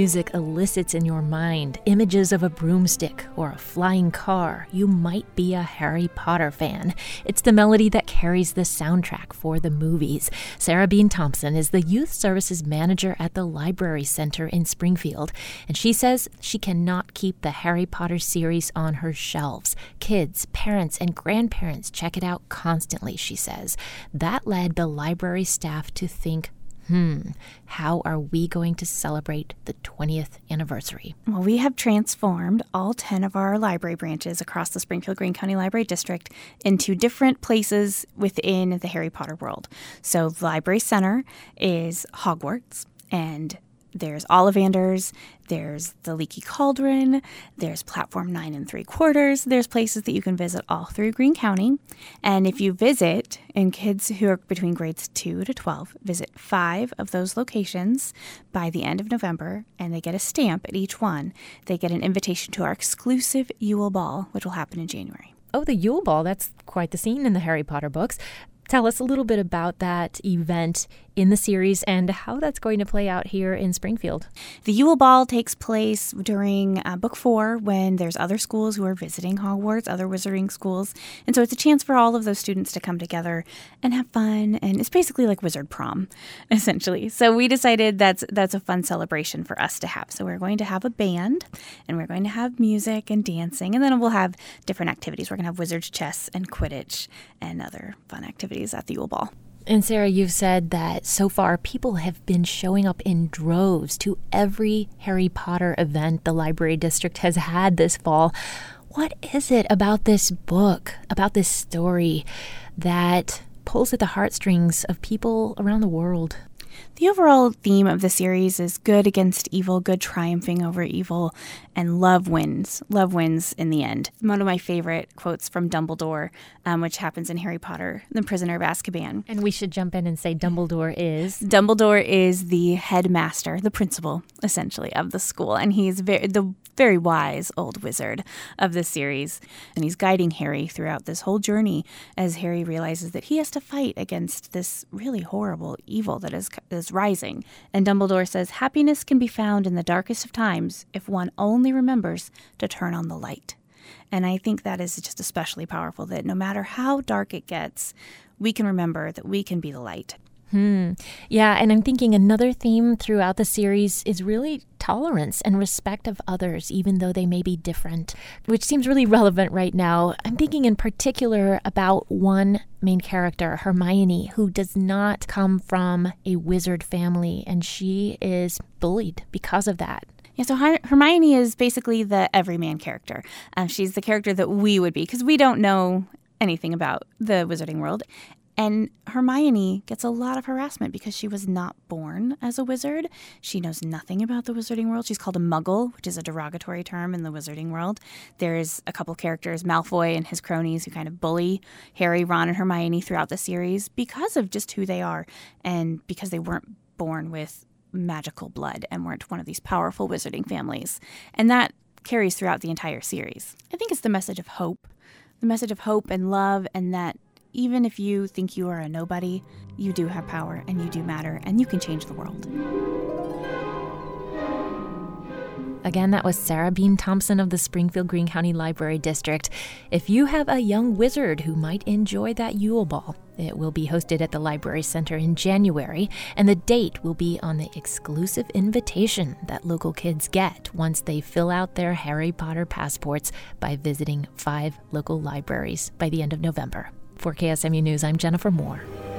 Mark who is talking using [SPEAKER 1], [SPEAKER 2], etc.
[SPEAKER 1] music elicits in your mind images of a broomstick or a flying car, you might be a Harry Potter fan. It's the melody that carries the soundtrack for the movies. Sarah Bean Thompson is the Youth Services Manager at the Library Center in Springfield, and she says she cannot keep the Harry Potter series on her shelves. Kids, parents, and grandparents check it out constantly, she says. That led the library staff to think, how are we going to celebrate the 20th anniversary?
[SPEAKER 2] Well, we have transformed all 10 of our library branches across the Springfield-Greene County Library District into different places within the Harry Potter world. So the Library Center is Hogwarts, and there's Ollivanders, there's the Leaky Cauldron, there's Platform 9 3/4. There's places that you can visit all through Greene County. And if you visit, and kids who are between grades 2 to 12, visit 5 of those locations by the end of November, and they get a stamp at each one. They get an invitation to our exclusive Yule Ball, which will happen in January.
[SPEAKER 1] Oh, the Yule Ball. That's quite the scene in the Harry Potter books. Tell us a little bit about that event in the series and how that's going to play out here in Springfield.
[SPEAKER 2] The Yule Ball takes place during Book 4 when there's other schools who are visiting Hogwarts, other wizarding schools. And so it's a chance for all of those students to come together and have fun. And it's basically like Wizard Prom, essentially. So we decided that's a fun celebration for us to have. So we're going to have a band, and we're going to have music and dancing. And then we'll have different activities. We're going to have Wizard's Chess and Quidditch and other fun activities at the Yule Ball.
[SPEAKER 1] And Sarah, you've said that so far people have been showing up in droves to every Harry Potter event the Library District has had this fall. What is it about this book, about this story, that pulls at the heartstrings of people around the world?
[SPEAKER 2] The overall theme of the series is good against evil, good triumphing over evil, and love wins. Love wins in the end. One of my favorite quotes from Dumbledore, which happens in Harry Potter, The Prisoner of Azkaban.
[SPEAKER 1] And we should jump in and say Dumbledore is?
[SPEAKER 2] Dumbledore is the headmaster, the principal, essentially, of the school. And he's the very wise old wizard of the series. And he's guiding Harry throughout this whole journey as Harry realizes that he has to fight against this really horrible evil that is rising. And Dumbledore says, happiness can be found in the darkest of times if one only remembers to turn on the light. And I think that is just especially powerful, that no matter how dark it gets, we can remember that we can be the light.
[SPEAKER 1] Yeah, and I'm thinking another theme throughout the series is really tolerance and respect of others, even though they may be different, which seems really relevant right now. I'm thinking in particular about one main character, Hermione, who does not come from a wizard family, and she is bullied because of that.
[SPEAKER 2] Yeah, so Hermione is basically the everyman character. She's the character that we would be, because we don't know anything about the wizarding world. And Hermione gets a lot of harassment because she was not born as a wizard. She knows nothing about the wizarding world. She's called a muggle, which is a derogatory term in the wizarding world. There's a couple characters, Malfoy and his cronies, who kind of bully Harry, Ron, and Hermione throughout the series because of just who they are and because they weren't born with magical blood and weren't one of these powerful wizarding families. And that carries throughout the entire series. I think it's the message of hope and love, and that even if you think you are a nobody, you do have power and you do matter and you can change the world.
[SPEAKER 1] Again, that was Sarah Bean Thompson of the Springfield-Greene County Library District. If you have a young wizard who might enjoy that Yule Ball, it will be hosted at the Library Center in January, and the date will be on the exclusive invitation that local kids get once they fill out their Harry Potter passports by visiting 5 local libraries by the end of November. For KSMU News, I'm Jennifer Moore.